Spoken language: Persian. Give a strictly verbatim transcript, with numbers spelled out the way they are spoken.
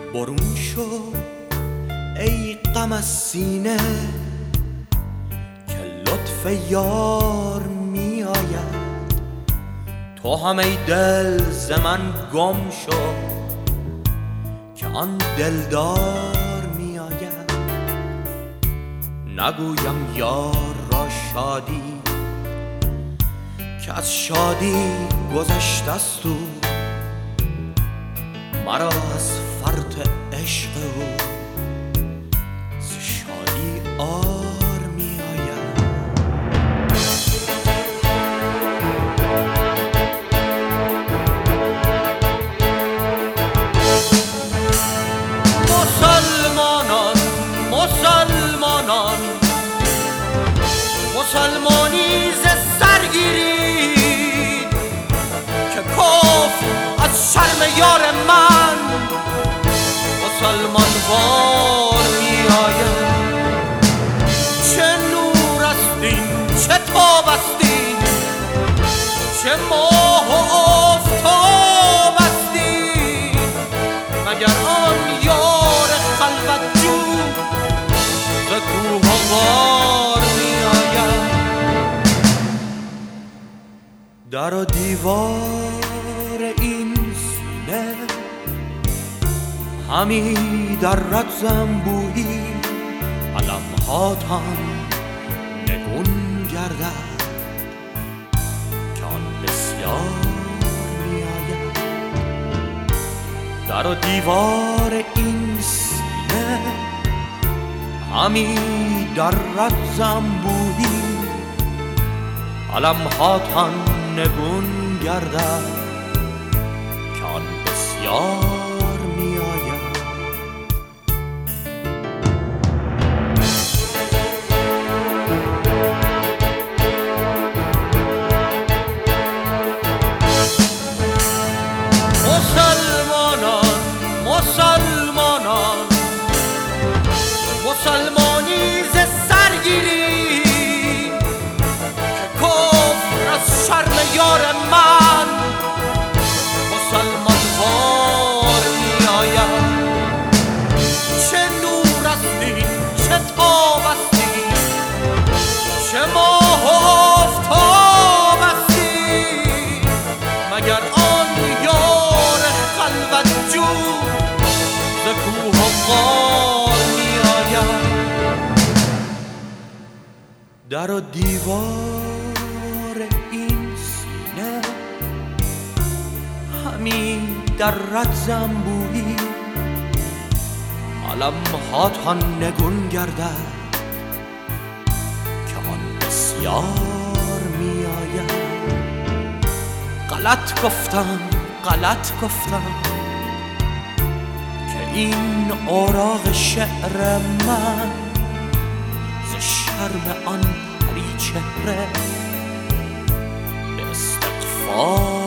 برون شو ای غم از سینه که لطف یار می آید. تو هم ای دل ز من گم شو که آن دلدار می آید. نگویم یار را شادی که از شادی گذشته است او، مرا از فرط عشق او ز شادی عار می آید. مسلمانان مسلمانان مسلمانی ز سر گیرید که کفر از شرم یار من مسلمان وار می آید. چه نور است این، چه تاب است این، چه ماه و آفتاب است این، مگر آن یار خلوت جو ز کوه و غار می آید. در و دیوار این سینه همی درد زنبویی، علمهاتان نگون گردد که آن بسیار می آید. در و دیوار این سینه همی درد زنبویی، علمهاتان نگون گردد که آن بسیار می آید. مسلمانان مسلمانان مسلمانی ز سر گیرید که کفر از شرم یار من مسلمان وار می آید. چه نور است این، چه تاب است این، چه ماه و آفتاب است این، مگر آن یار خلوت جو ز کوه و غار می آید. در و دیوار این سینه همی درد زنبویی، علمهاتان نگون گردد که آن بسیار می آید. غلط گفتم غلط گفتم که این اوراق شعر من ز شرم آن پری چهره به استغفار